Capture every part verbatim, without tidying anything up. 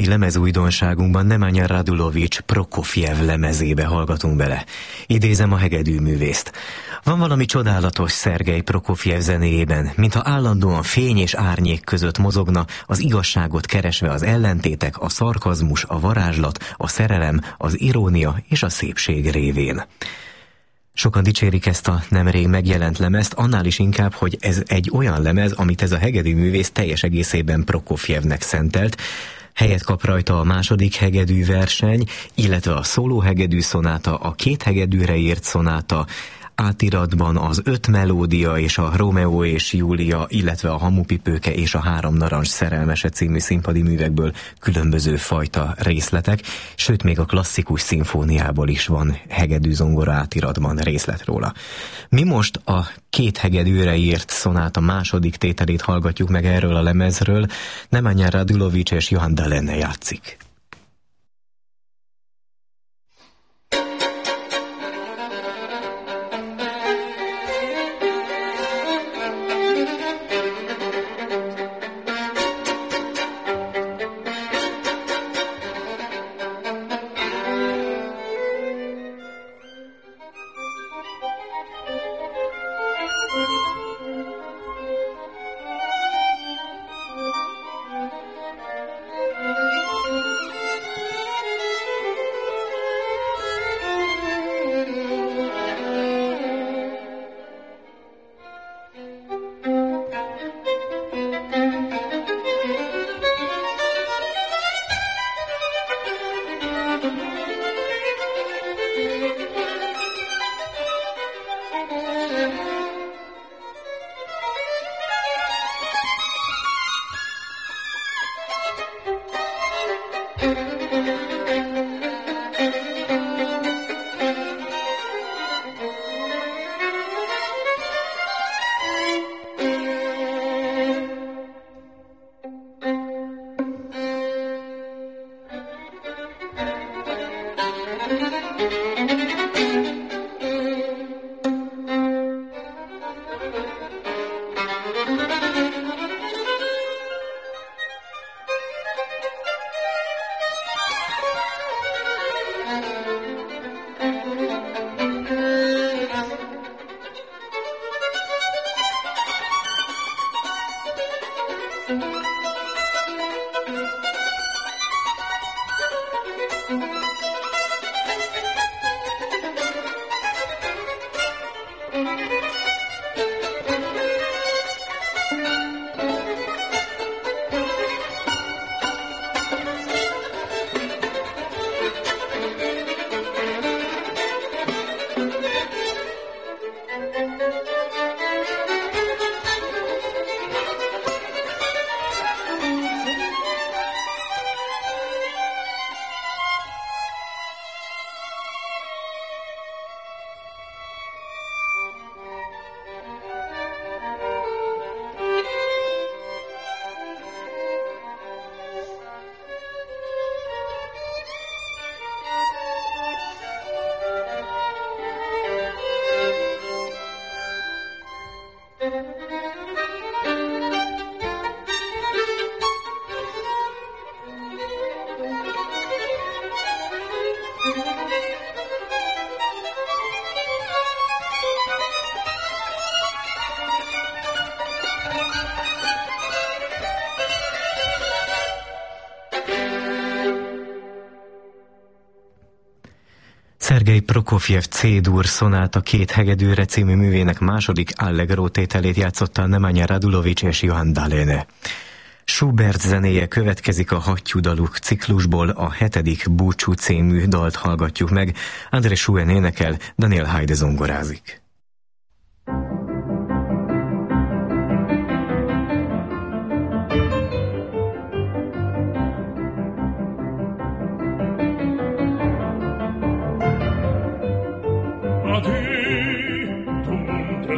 Mai lemezújdonságunkban Nemanja Radulovics Prokofjev lemezébe hallgatunk bele. Idézem a hegedűművészt. Van valami csodálatos Szergej Prokofjev zenéjében, mintha állandóan fény és árnyék között mozogna, az igazságot keresve az ellentétek, a szarkazmus, a varázslat, a szerelem, az irónia és a szépség révén. Sokan dicsérik ezt a nemrég megjelent lemezt, annál is inkább, hogy ez egy olyan lemez, amit ez a hegedűművész teljes egészében Prokofjevnek szentelt. Helyet kap rajta a második hegedű verseny, illetve a szóló hegedű szonáta, a két hegedűre írt szonáta, átiratban az öt melódia és a Rómeó és Júlia, illetve a Hamupipőke és a Három narancs szerelmese című színpadi művekből különböző fajta részletek, sőt még a klasszikus szimfóniából is van hegedű zongora átiratban részlet róla. Mi most a két hegedűre írt szonáta második tételét hallgatjuk meg erről a lemezről. Nemanja Radulovics és Johan Dalene játszik. Szergej Prokofjev C-dur szonáta két hegedűre című művének második allegro tételét játszotta Nemanja Radulovics és Johan Dalene. Schubert zenéje következik a hattyúdaluk ciklusból, a hetedik Búcsú című dalt hallgatjuk meg. André Schuen énekel, Daniel Haide zongorázik.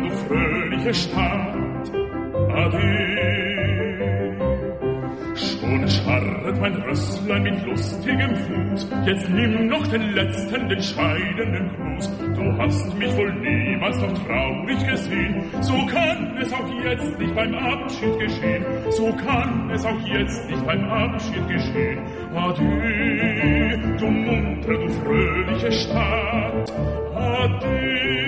Stadt, ade, Schon scharret mein Rösslein mit lustigem Fuß, jetzt nimm noch den letzten, den scheidenden Gruß. Du hast mich wohl niemals noch traurig gesehen, so kann es auch jetzt nicht beim Abschied geschehen, so kann es auch jetzt nicht beim Abschied geschehen. Adieu, du muntere, du fröhliche Stadt, adieu.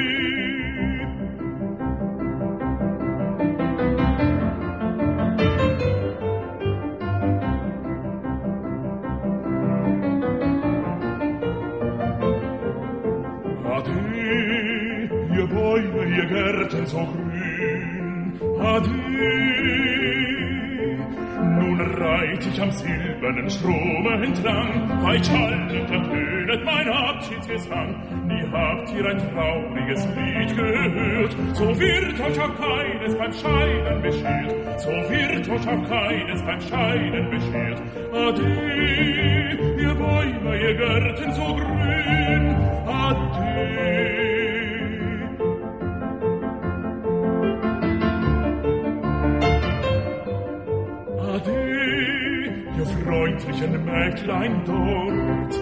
Ihr Bäume, ihr Gärten so grün, adieu. Nun reit ich am silbernen Strome entlang, weit schallend ertönet mein Abschiedsgesang. Nie habt ihr ein trauriges Lied gehört, so wird euch auch keines beim Scheiden beschert, so wird euch auch keines beim Scheiden beschert. Adieu, ihr Bäume, ihr Gärten so grün, adieu. Adieu, ihr freundlichen Mägdlein dort,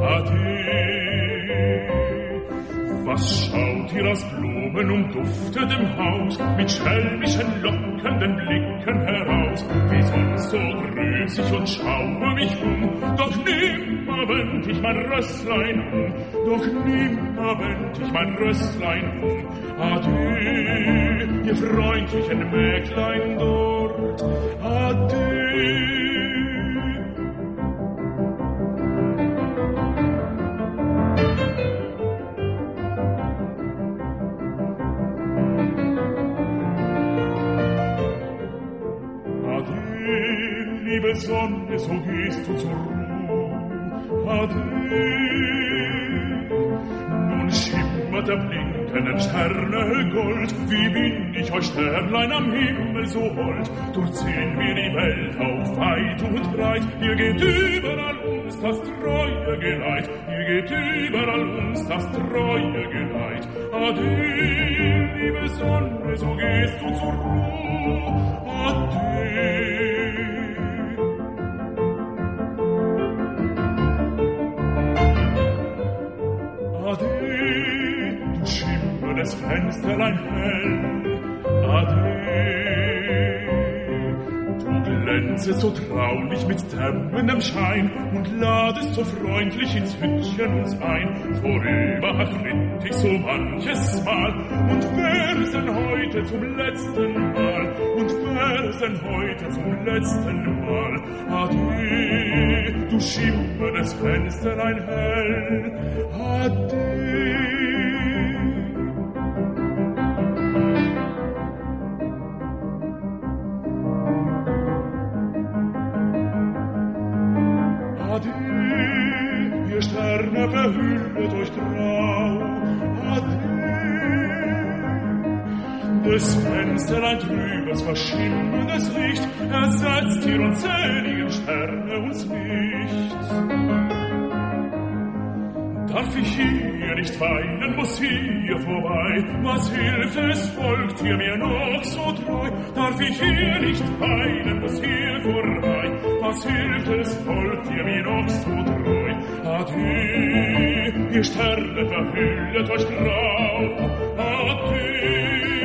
adieu. Was schaut ihr aus Blumen umduftetem Haus, mit schelmischen, lockenden Blicken heraus? Wie sonst so grüß ich und schaue mich um, doch nimmer wend ich mein Rösslein um, doch nimmer wend ich mein Rösslein um. Adieu, ihr freundlichen Mägdlein dort, adieu. Liebe Sonne, so gehst du zur Ruhe, adieu. Nun schimmert der blinkenden Sterne Gold, wie bin ich euch Sternlein am Himmel so hold. Durchziehen wir die Welt auf weit und breit, ihr geht überall uns das treue Geleit, ihr geht überall uns das treue Geleit. Adieu, liebe Sonne, so gehst du zur Ruhe, adieu. Adieu, du schimmerndes Fensterlein hell, adieu. Du glänzest so traulich mit dämmerndem Schein und ladest so freundlich ins Hüttchen uns ein. Vorüber ritt ich so manches Mal und wär's denn heute zum letzten Mal, und wär's denn heute zum letzten Mal. Adieu, du schimmerndes Fensterlein hell, adieu. Adieu, ihr Sterne verhüllet euch grau, adieu. Des Fensterlein trübes, verschimmendes Licht ersetzt ihr unzähligen Sterne uns nicht. Darf ich hier nicht weinen, muss hier vorbei, was hilft es, folgt ihr mir noch so treu. Darf ich hier nicht weinen, muss hier vorbei, was hilft es, folgt ihr mir noch so treu. Adieu, ihr Sterne verhüllet euch grau, adieu.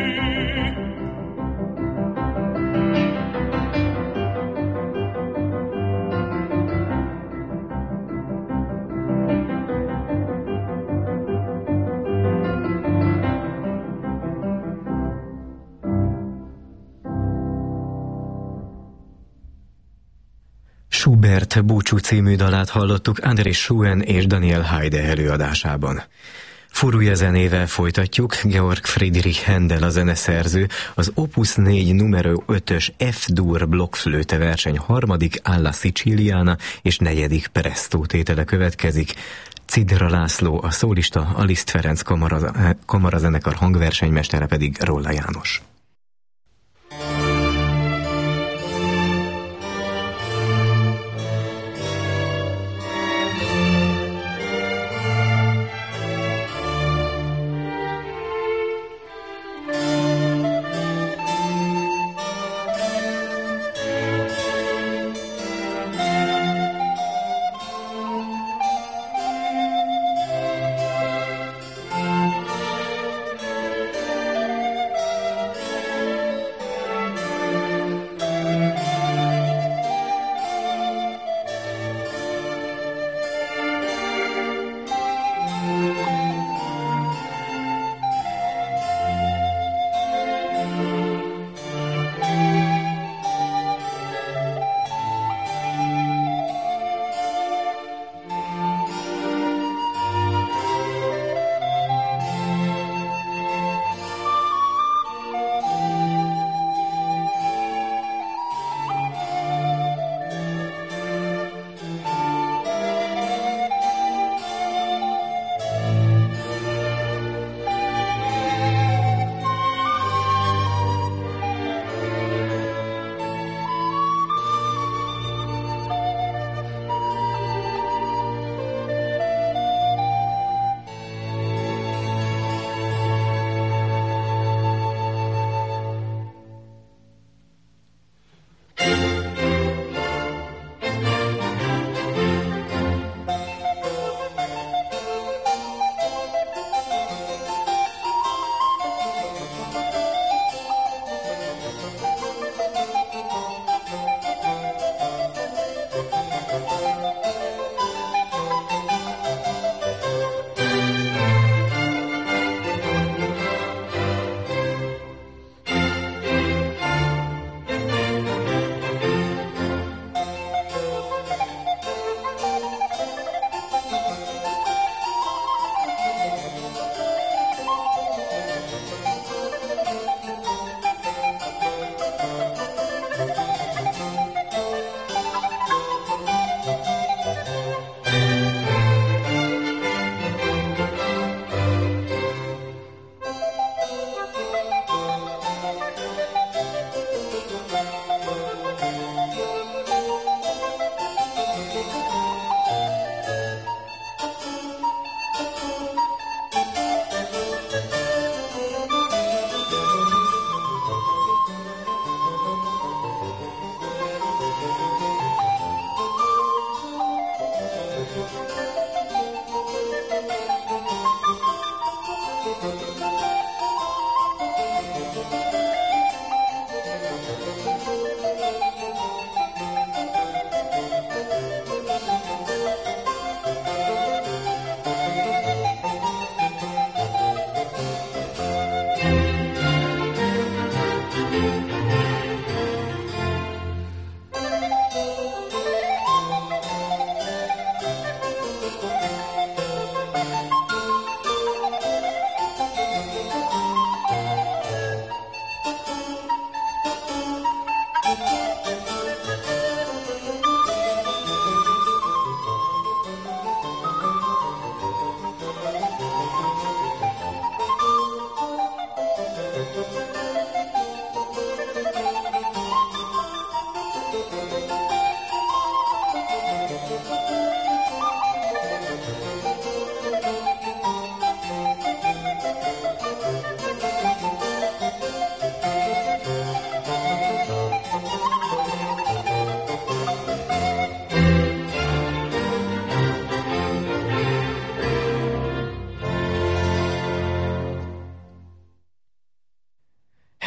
Schubert Búcsú című dalát hallottuk Andrés Schuen és Daniel Haide előadásában. Furúja zenével folytatjuk, Georg Friedrich Händel a zeneszerző, az Opus négy numero ötös F-dur blokkflöte verseny harmadik Alla Siciliana és negyedik Presto tétele következik. Cidra László a szólista, a Liszt Ferenc kamara, kamarazenekar hangversenymestere pedig Rolla János.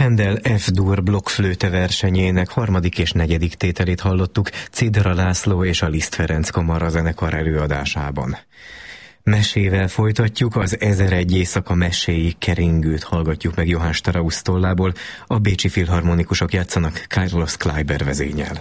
Handel F-dur blokkflőte versenyének harmadik és negyedik tételét hallottuk Cidra László és a Liszt Ferenc Kamara zenekar előadásában. Mesével folytatjuk, az Ezeregy éjszaka meséi keringőt hallgatjuk meg Johann Strauss tollából, a bécsi filharmonikusok játszanak Carlos Kleiber vezénnyel.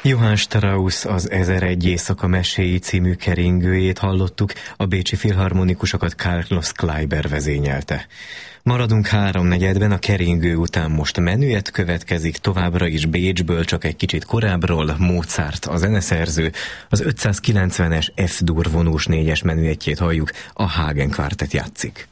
Johann Strauss az Ezeregy éjszaka meséi című keringőjét hallottuk, a bécsi filharmonikusokat Carlos Kleiber vezényelte. Maradunk háromnegyedben, a keringő után most menüet következik, továbbra is Bécsből, csak egy kicsit korábbról. Mozart a zeneszerző, az ötszázkilencvenes F-dur vonós négyes menüetjét halljuk, a Hagen Quartet játszik.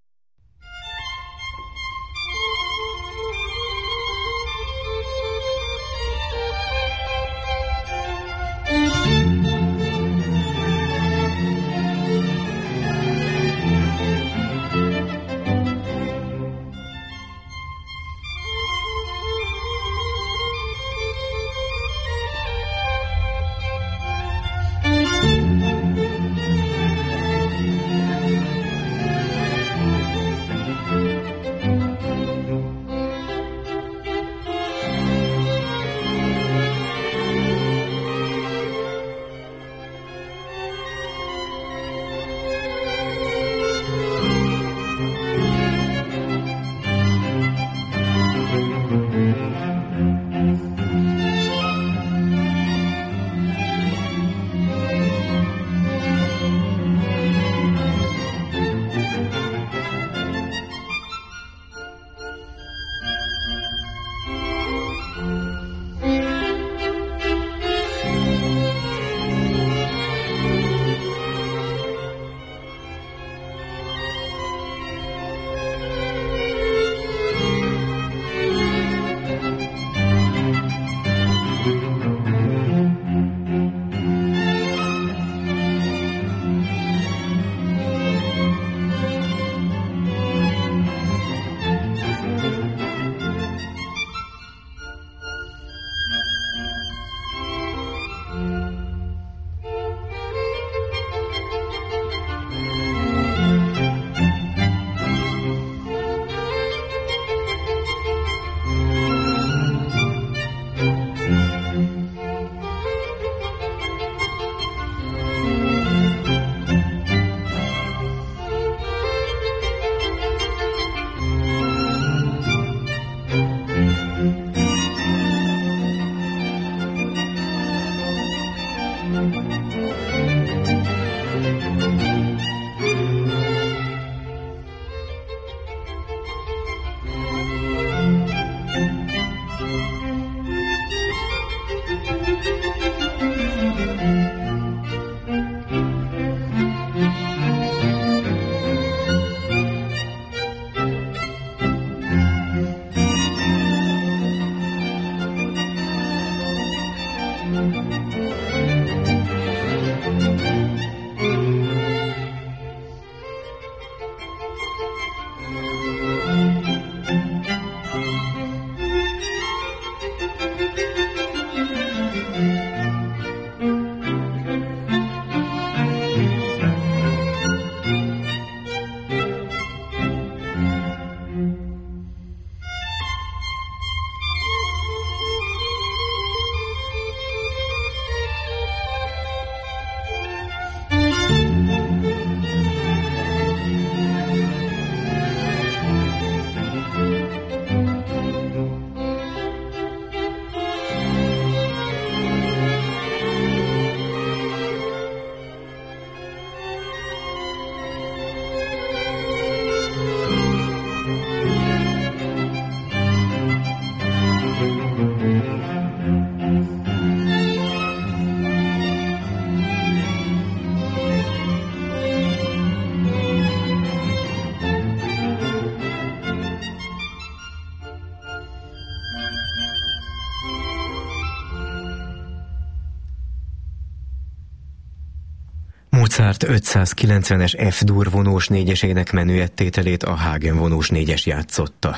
Mozart ötszázkilencvenes F-dur vonós négyesének menüettételét a Hagen vonós négyes játszotta.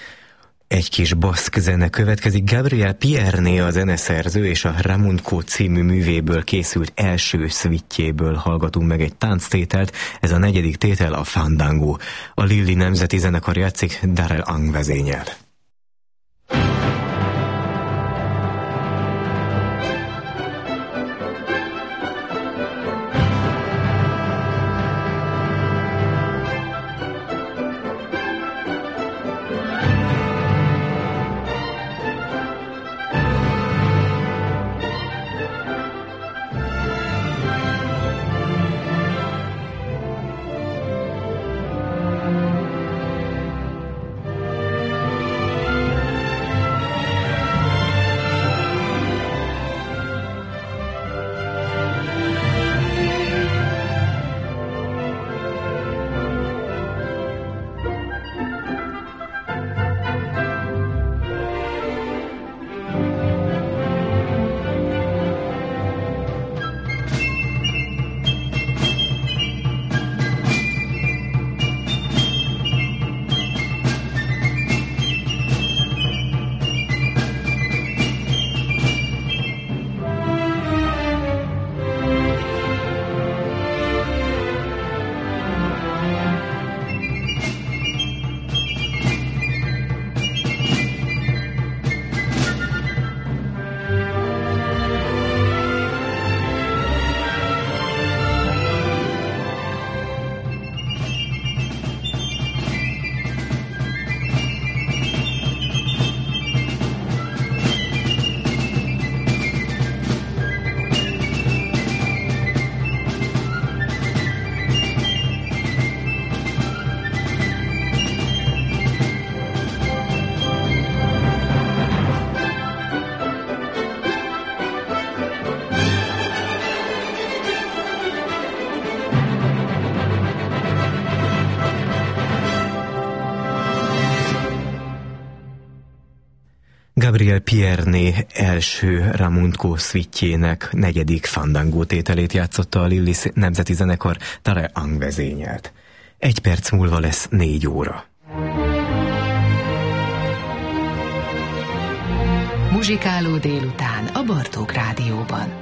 Egy kis baszk zene következik, Gabriel Pierné a zeneszerző, és a Ramunco című művéből készült első szvittjéből hallgatunk meg egy tánctételt, ez a negyedik tétel, a Fandango. A Lilli Nemzeti Zenekar játszik, Darrell Ang vezényel. Gabriel Pierné első Ramunco szvitjének negyedik Fandango tételét játszotta a Lillis Nemzeti Zenekar, Tare Ang vezényelt. Egy perc múlva lesz négy óra. Muzsikáló délután a Bartók Rádióban.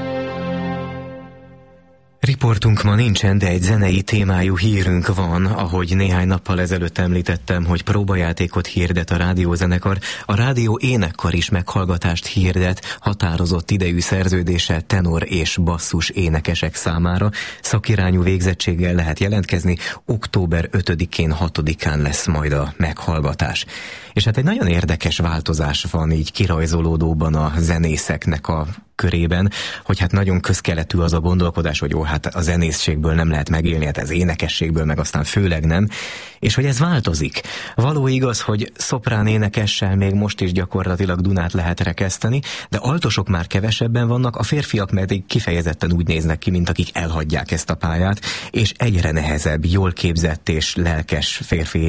Riportunk ma nincsen, de egy zenei témájú hírünk van, ahogy néhány nappal ezelőtt említettem, hogy próbajátékot hirdet a rádiózenekar. A rádió énekkar is meghallgatást hirdet, határozott idejű szerződése tenor és basszus énekesek számára. Szakirányú végzettséggel lehet jelentkezni, október ötödikén, hatodikán lesz majd a meghallgatás. És hát egy nagyon érdekes változás van így kirajzolódóban a zenészeknek a körében, hogy hát nagyon közkeletű az a gondolkodás, hogy jó, hát a zenészségből nem lehet megélni, hát az énekességből meg aztán főleg nem, és hogy ez változik. Való igaz, hogy szoprán énekessel még most is gyakorlatilag Dunát lehet rekeszteni, de altosok már kevesebben vannak, a férfiak pedig kifejezetten úgy néznek ki, mint akik elhagyják ezt a pályát, és egyre nehezebb, jól képzett és lelkes férfi